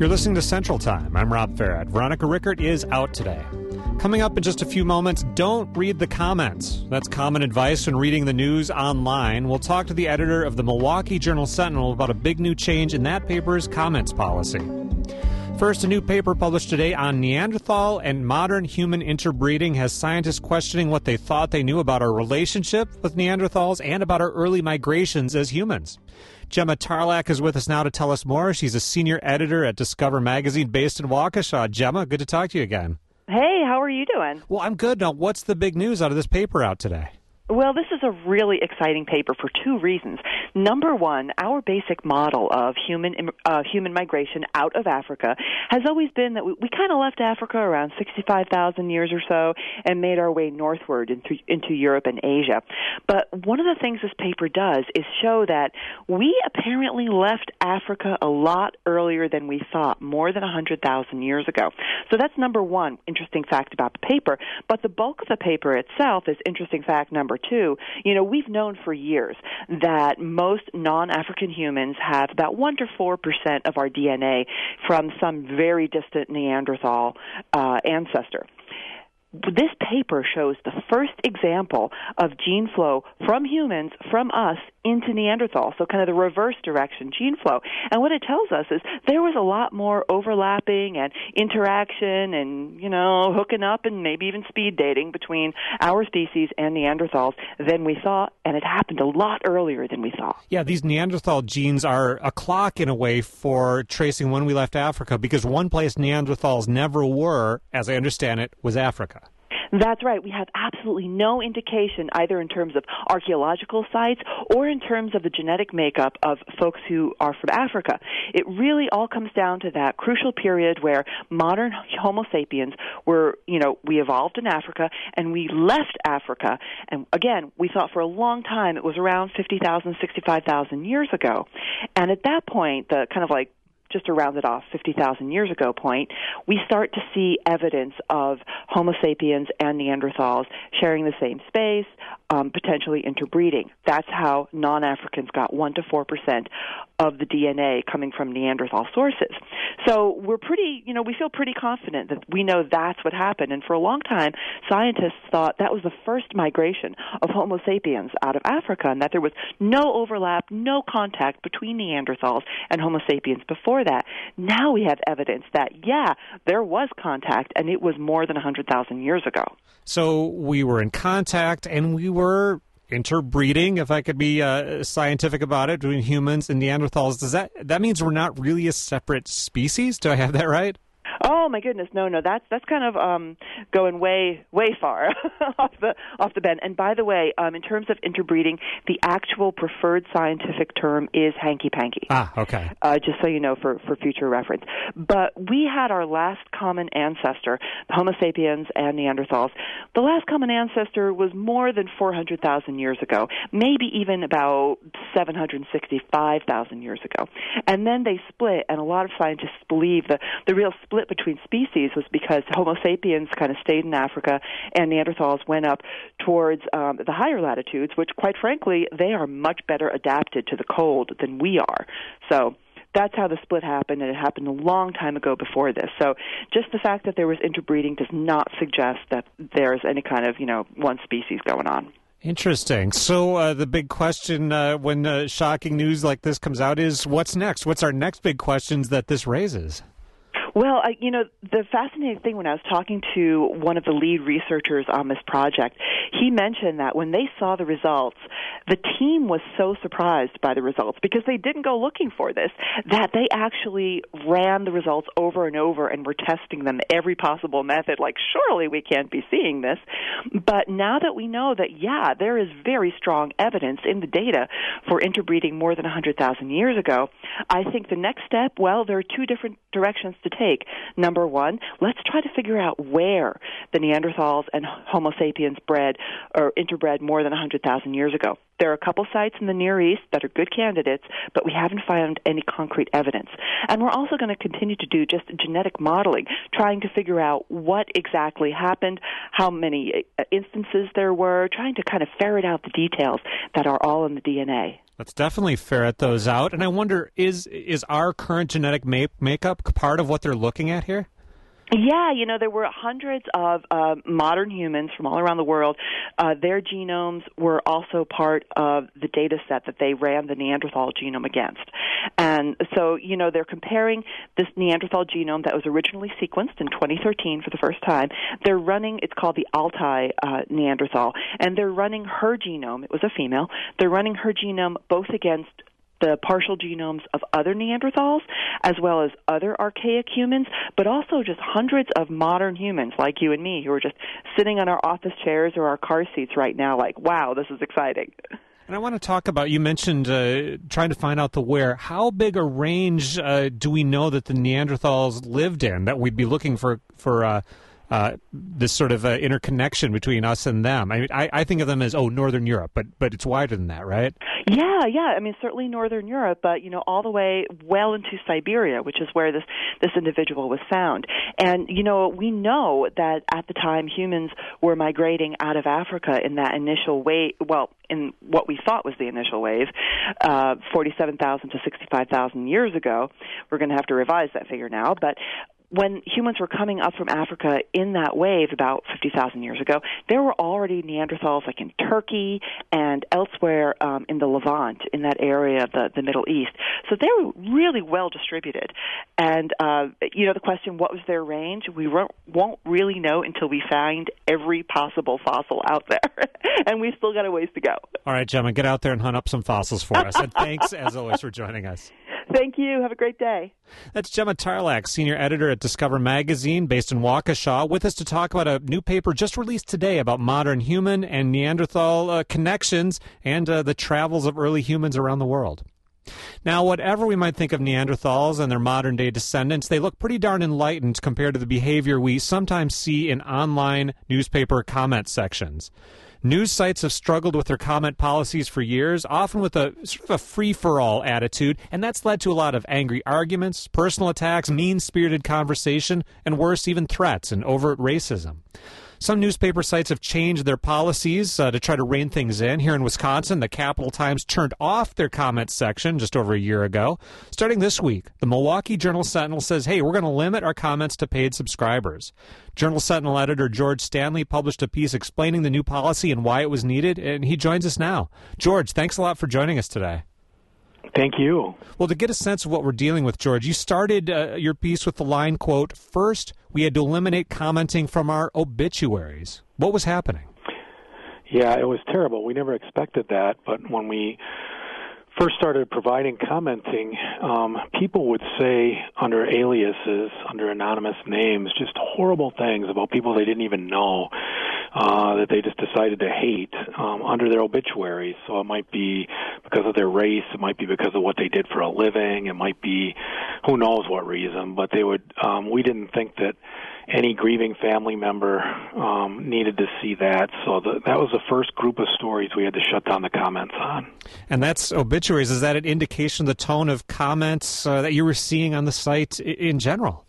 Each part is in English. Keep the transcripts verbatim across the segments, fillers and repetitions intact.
You're listening to Central Time. I'm Rob Farrett. Veronica Rickert is out today. Coming up in just a few moments, don't read the comments. That's common advice when reading the news online. We'll talk to the editor of the Milwaukee Journal-Sentinel about a big new change in that paper's comments policy. First, a new paper published today on Neanderthal and modern human interbreeding has scientists questioning what they thought they knew about our relationship with Neanderthals and about our early migrations as humans. Gemma Tarlak is with us now to tell us more. She's a senior editor at Discover Magazine based in Waukesha. Gemma, good to talk to you again. Hey, how are you doing? Well, I'm good. Now, what's the big news out of this paper out today? Well, this is a really exciting paper for two reasons. Number one, our basic model of human uh, human migration out of Africa has always been that we, we kind of left Africa around sixty-five thousand years or so and made our way northward into, into Europe and Asia. But one of the things this paper does is show that we apparently left Africa a lot earlier than we thought, more than one hundred thousand years ago. So that's number one interesting fact about the paper. But the bulk of the paper itself is interesting fact number two. You know, we've known for years that most non-African humans have about one to four percent of our D N A from some very distant Neanderthal uh, ancestor. This paper shows the first example of gene flow from humans, from us, into Neanderthal, so kind of the reverse direction gene flow. And what it tells us is there was a lot more overlapping and interaction and, you know, hooking up and maybe even speed dating between our species and Neanderthals than we thought, and it happened a lot earlier than we thought. Yeah, these Neanderthal genes are a clock in a way for tracing when we left Africa, because one place Neanderthals never were, as I understand it, was Africa. That's right. We have absolutely no indication either in terms of archaeological sites or in terms of the genetic makeup of folks who are from Africa. It really all comes down to that crucial period where modern Homo sapiens were, you know, we evolved in Africa and we left Africa. And again, we thought for a long time it was around fifty thousand, sixty-five thousand years ago. And at that point, the kind of like just to round it off, fifty thousand years ago point, we start to see evidence of Homo sapiens and Neanderthals sharing the same space, um, potentially interbreeding. That's how non-Africans got one to four percent of the D N A coming from Neanderthal sources. So we're pretty, you know, we feel pretty confident that we know that's what happened. And for a long time, scientists thought that was the first migration of Homo sapiens out of Africa and that there was no overlap, no contact between Neanderthals and Homo sapiens before that. Now we have evidence that, yeah, there was contact, and it was more than one hundred thousand years ago. So we were in contact, and we were interbreeding, if I could be uh, scientific about it, between humans and Neanderthals. Does that that means we're not really a separate species? Do I have that right? Oh my goodness, no, no, that's that's kind of um, going way, way far off the off the bend. And by the way, um, in terms of interbreeding, the actual preferred scientific term is hanky-panky. Ah, okay. Uh, just so you know, for, for future reference. But we had our last common ancestor, Homo sapiens and Neanderthals. The last common ancestor was more than four hundred thousand years ago, maybe even about seven hundred sixty-five thousand years ago. And then they split, and a lot of scientists believe the the real split between species was because Homo sapiens kind of stayed in Africa and Neanderthals went up towards um, the higher latitudes, which, quite frankly, they are much better adapted to the cold than we are. So that's how the split happened, and it happened a long time ago before this. So just the fact that there was interbreeding does not suggest that there's any kind of, you know, one species going on. Interesting. So uh, the big question uh, when uh, shocking news like this comes out is, what's next? What's our next big questions that this raises? Well, I, you know, the fascinating thing when I was talking to one of the lead researchers on this project, he mentioned that when they saw the results, the team was so surprised by the results because they didn't go looking for this, that they actually ran the results over and over and were testing them every possible method, like, surely we can't be seeing this. But now that we know that, yeah, there is very strong evidence in the data for interbreeding more than one hundred thousand years ago, I think the next step, well, there are two different directions to take. Number one, let's try to figure out where the Neanderthals and Homo sapiens bred or interbred more than one hundred thousand years ago. There are a couple sites in the Near East that are good candidates, but we haven't found any concrete evidence. And we're also going to continue to do just genetic modeling, trying to figure out what exactly happened, how many instances there were, trying to kind of ferret out the details that are all in the D N A. Let's definitely ferret those out. And I wonder, is is our current genetic make- makeup part of what they're looking at here? Yeah, you know, there were hundreds of uh, modern humans from all around the world. Uh, their genomes were also part of the data set that they ran the Neanderthal genome against. And so, you know, they're comparing this Neanderthal genome that was originally sequenced in twenty thirteen for the first time. They're running, it's called the Altai uh, Neanderthal, and they're running her genome. It was a female. They're running her genome both against the partial genomes of other Neanderthals, as well as other archaic humans, but also just hundreds of modern humans like you and me who are just sitting on our office chairs or our car seats right now like, wow, this is exciting. And I want to talk about, you mentioned uh, trying to find out the where. How big a range uh, do we know that the Neanderthals lived in that we'd be looking for, for uh, uh, this sort of uh, interconnection between us and them? I mean, I, I think of them as, oh, Northern Europe, but but it's wider than that, right? Yeah, yeah. I mean, certainly Northern Europe, but, you know, all the way well into Siberia, which is where this, this individual was found. And, you know, we know that at the time humans were migrating out of Africa in that initial wave, well, in what we thought was the initial wave, uh, forty-seven thousand to sixty-five thousand years ago. We're going to have to revise that figure now, but when humans were coming up from Africa in that wave about fifty thousand years ago, there were already Neanderthals like in Turkey and elsewhere um, in the Levant, in that area of the, the Middle East. So they were really well distributed. And, uh, you know, the question, what was their range? We won't, won't really know until we find every possible fossil out there. And we've still got a ways to go. All right, Gemma, get out there and hunt up some fossils for us. And thanks, as always, for joining us. Thank you. Have a great day. That's Gemma Tarlak, senior editor at Discover Magazine, based in Waukesha, with us to talk about a new paper just released today about modern human and Neanderthal uh, connections and uh, the travels of early humans around the world. Now, whatever we might think of Neanderthals and their modern-day descendants, they look pretty darn enlightened compared to the behavior we sometimes see in online newspaper comment sections. News sites have struggled with their comment policies for years, often with a sort of a free-for-all attitude, and that's led to a lot of angry arguments, personal attacks, mean-spirited conversation, and worse, even threats and overt racism. Some newspaper sites have changed their policies uh, to try to rein things in. Here in Wisconsin, the Capital Times turned off their comments section just over a year ago. Starting this week, the Milwaukee Journal-Sentinel says, hey, we're going to limit our comments to paid subscribers. Journal-Sentinel editor George Stanley published a piece explaining the new policy and why it was needed, and he joins us now. George, thanks a lot for joining us today. Thank you. Well, to get a sense of what we're dealing with, George, you started uh, your piece with the line, quote, first, we had to eliminate commenting from our obituaries. What was happening? Yeah, it was terrible. We never expected that, but when we first started providing commenting, um, people would say under aliases, under anonymous names, just horrible things about people they didn't even know. Uh, that they just decided to hate um, under their obituaries. So it might be because of their race, it might be because of what they did for a living, it might be who knows what reason, but they would. Um, we didn't think that any grieving family member um, needed to see that. So the, that was the first group of stories we had to shut down the comments on. And that's obituaries. Is that an indication of the tone of comments uh, that you were seeing on the site in general?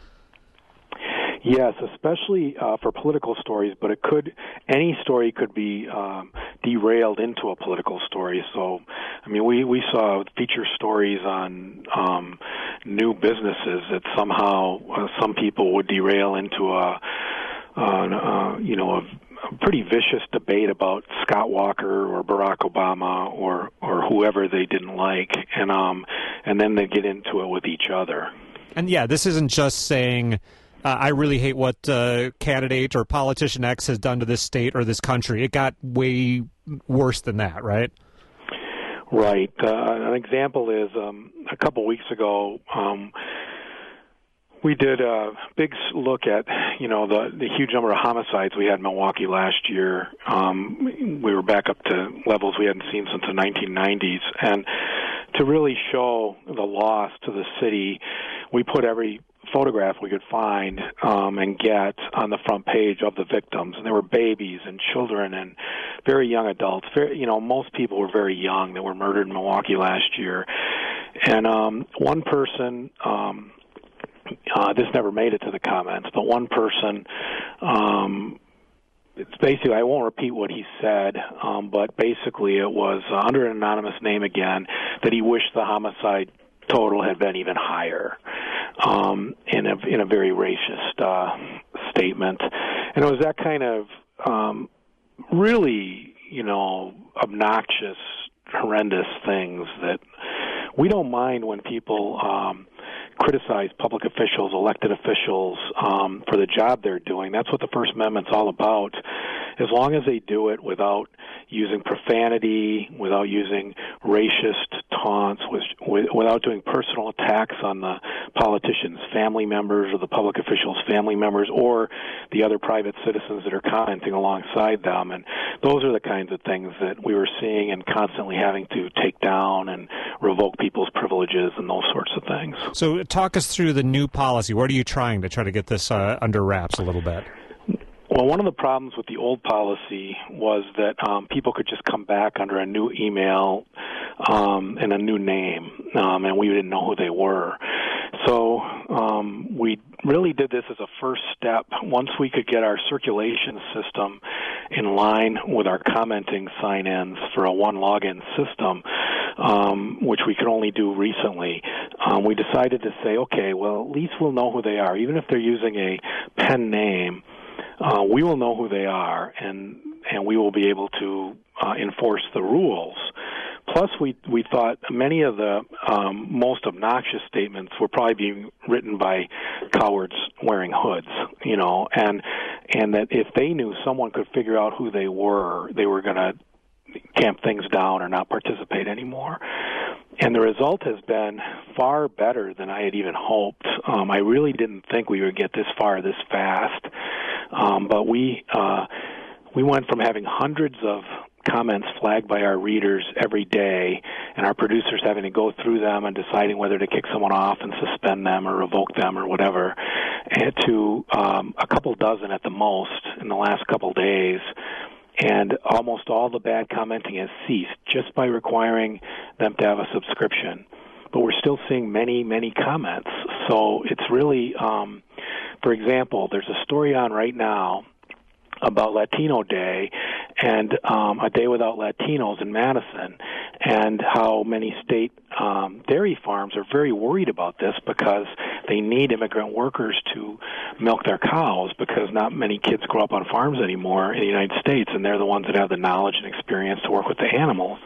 Yes, especially uh, for political stories, but it could, any story could be um, derailed into a political story. So, I mean, we, we saw feature stories on um, new businesses that somehow uh, some people would derail into a, uh, uh, you know, a, a pretty vicious debate about Scott Walker or Barack Obama or, or whoever they didn't like, and um, and then they get into it with each other. And yeah, this isn't just saying, Uh, I really hate what uh, candidate or politician X has done to this state or this country. It got way worse than that, right? Right. Uh, an example is um, a couple weeks ago, um, we did a big look at, you know, the, the huge number of homicides we had in Milwaukee last year. Um, we were back up to levels we hadn't seen since the nineteen nineties. And to really show the loss to the city, we put every photograph we could find um, and get on the front page of the victims, and there were babies and children and very young adults. Very, you know, most people were very young that were murdered in Milwaukee last year. And um, one person, um, uh, this never made it to the comments, but one person um, it's basically, I won't repeat what he said, um, but basically it was uh, under an anonymous name again that he wished the homicide total had been even higher, um, in a in a very racist uh, statement, and it was that kind of um, really, you know, obnoxious, horrendous things that we don't mind when people um, criticize public officials, elected officials, um, for the job they're doing. That's what the First Amendment's all about. As long as they do it without using profanity, without using racist taunts, with, with, without doing personal attacks on the politicians' family members or the public officials' family members or the other private citizens that are commenting alongside them. And those are the kinds of things that we were seeing and constantly having to take down and revoke people's privileges and those sorts of things. So talk us through the new policy. What are you trying to try to get this uh, under wraps a little bit? Well, one of the problems with the old policy was that um, people could just come back under a new email um, and a new name, um, and we didn't know who they were. So um, we really did this as a first step. Once we could get our circulation system in line with our commenting sign-ins for a one login system, um, which we could only do recently, um, we decided to say, okay, well, at least we'll know who they are. Even if they're using a pen name, Uh, we will know who they are, and and we will be able to uh, enforce the rules. Plus, we we thought many of the um, most obnoxious statements were probably being written by cowards wearing hoods, you know, and and that if they knew someone could figure out who they were, they were going to tamp things down or not participate anymore. And the result has been far better than I had even hoped. Um, I really didn't think we would get this far this fast. Um, but we uh, we went from having hundreds of comments flagged by our readers every day and our producers having to go through them and deciding whether to kick someone off and suspend them or revoke them or whatever, and to um, a couple dozen at the most in the last couple days. And almost all the bad commenting has ceased just by requiring them to have a subscription. But we're still seeing many, many comments. So it's really, um, for example, there's a story on right now about Latino Day and um, a day without Latinos in Madison, and how many state um, dairy farms are very worried about this because they need immigrant workers to milk their cows, because not many kids grow up on farms anymore in the United States, and they're the ones that have the knowledge and experience to work with the animals.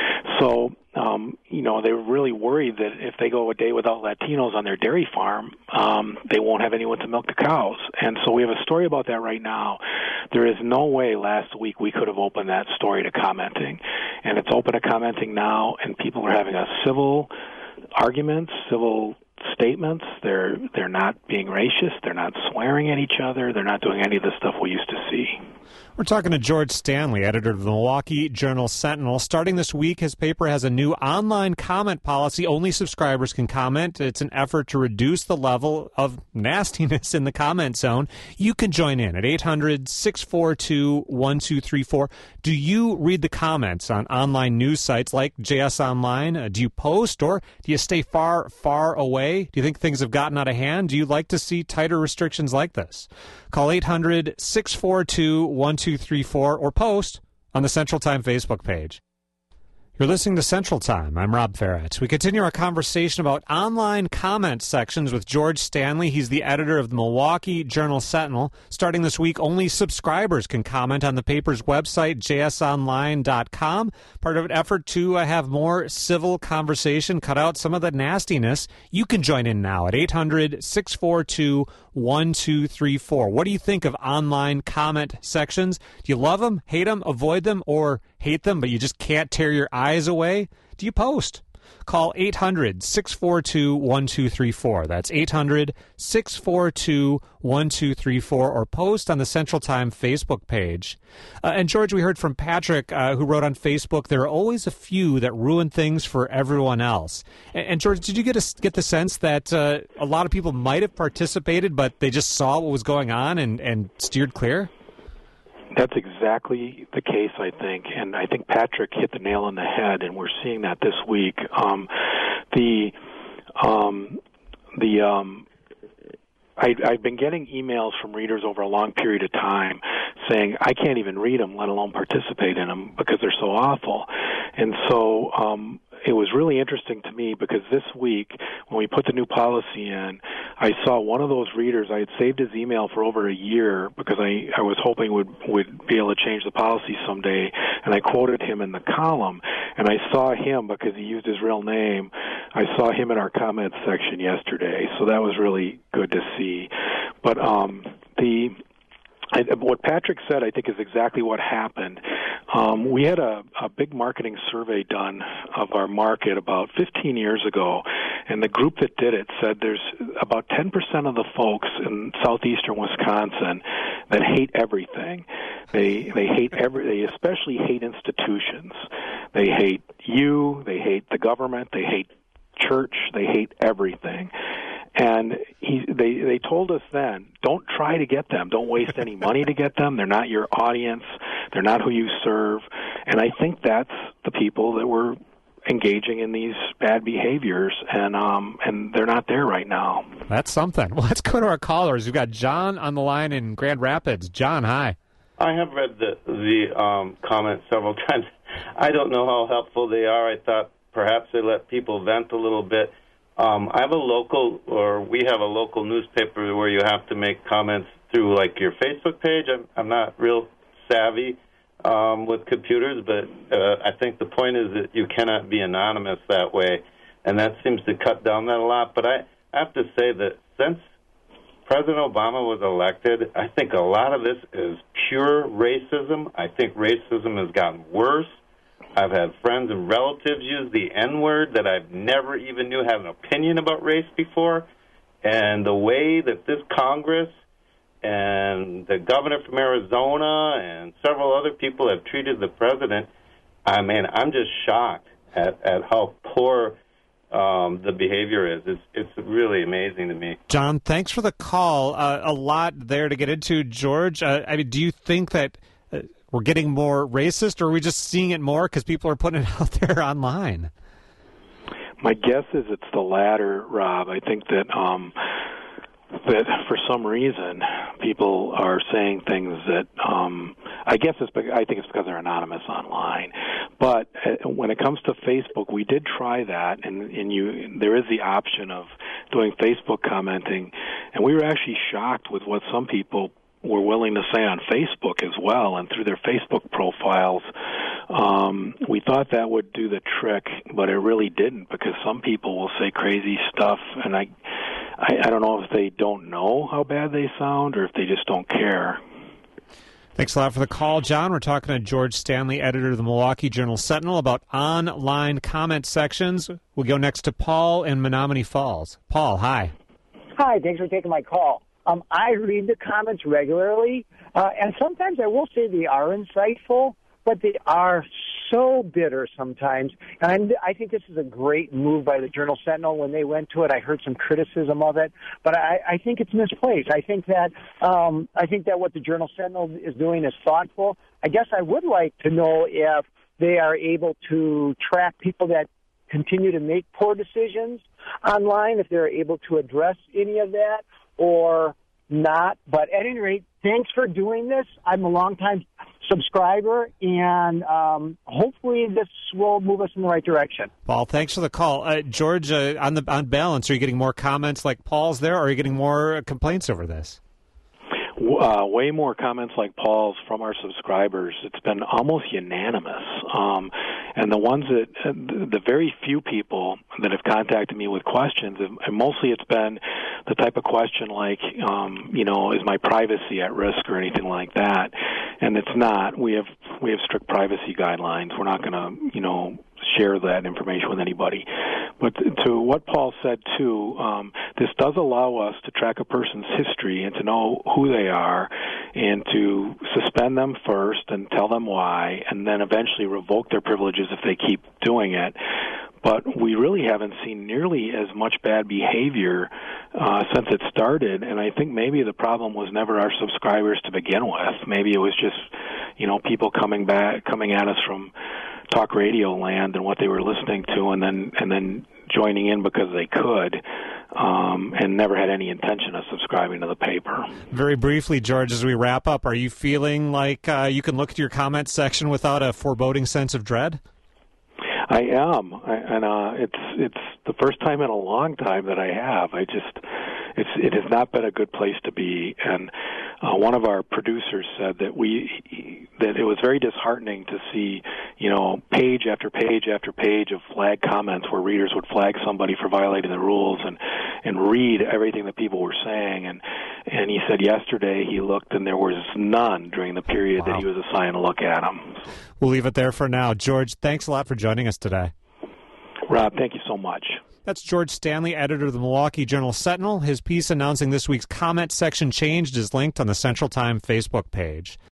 So, um, you know, they were really worried that if they go a day without Latinos on their dairy farm, um, they won't have anyone to milk the cows. And so we have a story about that right now. There is no way last week we could have opened that story to commenting. And it's open to commenting now, and people are having a civil arguments, civil statements. They're they're not being racist. They're not swearing at each other. They're not doing any of the stuff we used to see. We're talking to George Stanley, editor of the Milwaukee Journal-Sentinel. Starting this week, his paper has a new online comment policy. Only subscribers can comment. It's an effort to reduce the level of nastiness in the comment zone. You can join in at eight hundred, six four two, one two three four. Do you read the comments on online news sites like J S Online? Uh, do you post, or do you stay far, far away? Do you think things have gotten out of hand? Do you like to see tighter restrictions like this? Call eight hundred, six four two, one two three four or post on the Central Time Facebook page. You're listening to Central Time. I'm Rob Ferret. We continue our conversation about online comment sections with George Stanley. He's the editor of the Milwaukee Journal-Sentinel. Starting this week, only subscribers can comment on the paper's website, j s online dot com. Part of an effort to uh, have more civil conversation, cut out some of the nastiness. You can join in now at eight hundred, six four two, one two three four. What do you think of online comment sections? Do you love them, hate them, avoid them, or hate them, but you just can't tear your eyes away? Do you post? Call eight hundred, six four two, one two three four. That's eight hundred, six four two, one two three four, or post on the Central Time Facebook page. Uh, and George, we heard from Patrick, uh, who wrote on Facebook, there are always a few that ruin things for everyone else. And, and George, did you get a, get the sense that uh, a lot of people might have participated, but they just saw what was going on and, and steered clear? That's exactly the case, I think, and I think Patrick hit the nail on the head, and we're seeing that this week. Um, the um, the um, I, I've been getting emails from readers over a long period of time saying, I can't even read them, let alone participate in them, because they're so awful. And so um, it was really interesting to me because this week, when we put the new policy in, I saw one of those readers. I had saved his email for over a year because I, I was hoping would would be able to change the policy someday, and I quoted him in the column. And I saw him, because he used his real name, I saw him in our comments section yesterday, so that was really good to see. But um, the I, what Patrick said, I think, is exactly what happened. Um, we had a, a big marketing survey done of our market about fifteen years ago, and the group that did it said there's about ten percent of the folks in southeastern Wisconsin that hate everything. They they hate every. They especially hate institutions. They hate you. They hate the government. They hate church. They hate everything. And he, they they told us then, don't try to get them. Don't waste any money to get them. They're not your audience. They're not who you serve. And I think that's the people that were engaging in these bad behaviors, and um, and they're not there right now. That's something. Well, let's go to our callers. We've got John on the line in Grand Rapids. John, hi. I have read the, the um, comments several times. I don't know how helpful they are. I thought perhaps they let people vent a little bit. Um, I have a local, or we have a local newspaper where you have to make comments through, like, your Facebook page. I'm, I'm not real savvy um, with computers, but uh, I think the point is that you cannot be anonymous that way, and that seems to cut down that a lot. But I have to say that since President Obama was elected, I think a lot of this is pure racism. I think racism has gotten worse. I've had friends and relatives use the N-word that I've never even knew had an opinion about race before. And the way that this Congress and the governor from Arizona and several other people have treated the president, I mean, I'm just shocked at, at how poor um, the behavior is. It's, it's really amazing to me. John, thanks for the call. Uh, a lot there to get into, George. Uh, I mean, do you think that uh, we're getting more racist, or are we just seeing it more because people are putting it out there online? My guess is it's the latter, Rob. I think that um, that for some reason people are saying things that um, I guess it's I think it's because they're anonymous online. But uh, when it comes to Facebook, we did try that, and, and you there is the option of doing Facebook commenting, and we were actually shocked with what some people were willing to say on Facebook as well, and through their Facebook profiles. Um, we thought that would do the trick, but it really didn't, because some people will say crazy stuff, and I, I, I don't know if they don't know how bad they sound or if they just don't care. Thanks a lot for the call, John. We're talking to George Stanley, editor of the Milwaukee Journal-Sentinel, about online comment sections. We'll go next to Paul in Menominee Falls. Paul, hi. Hi, thanks for taking my call. Um, I read the comments regularly, uh, and sometimes I will say they are insightful, but they are so bitter sometimes. And I'm, I think this is a great move by the Journal-Sentinel. When they went to it, I heard some criticism of it, but I, I think it's misplaced. I think that um, I think that what the Journal-Sentinel is doing is thoughtful. I guess I would like to know if they are able to track people that continue to make poor decisions online, if they're able to address any of that, or not. But at any rate, thanks for doing this. I'm a longtime subscriber, and um, hopefully this will move us in the right direction. Paul, thanks for the call. Uh, George, uh, on the on balance, are you getting more comments like Paul's there, or are you getting more complaints over this? Uh, way more comments like Paul's from our subscribers. It's been almost unanimous. Um, and the ones that, the very few people that have contacted me with questions, and mostly it's been the type of question like, um, you know, is my privacy at risk or anything like that? And it's not. We have we have strict privacy guidelines. We're not going to, you know, share that information with anybody. But to what Paul said, too, um, this does allow us to track a person's history and to know who they are and to suspend them first and tell them why, and then eventually revoke their privileges if they keep doing it. But we really haven't seen nearly as much bad behavior uh, since it started, and I think maybe the problem was never our subscribers to begin with. Maybe it was just, you know, people coming back, coming at us from talk radio land and what they were listening to, and then and then joining in because they could. um, and never had any intention of subscribing to the paper. Very briefly, George, as we wrap up, are you feeling like uh, you can look at your comments section without a foreboding sense of dread? I am, I, and uh, it's it's the first time in a long time that I have. I just, it's it has not been a good place to be, and uh, one of our producers said that we that it was very disheartening to see, you know, page after page after page of flag comments where readers would flag somebody for violating the rules and and read everything that people were saying, and and he said yesterday he looked and there was none during the period wow. that he was assigned to look at them. We'll leave it there for now. George, thanks a lot for joining us today. Rob, thank you so much. That's George Stanley, editor of the Milwaukee Journal-Sentinel. His piece announcing this week's comment section changed is linked on the Central Time Facebook page.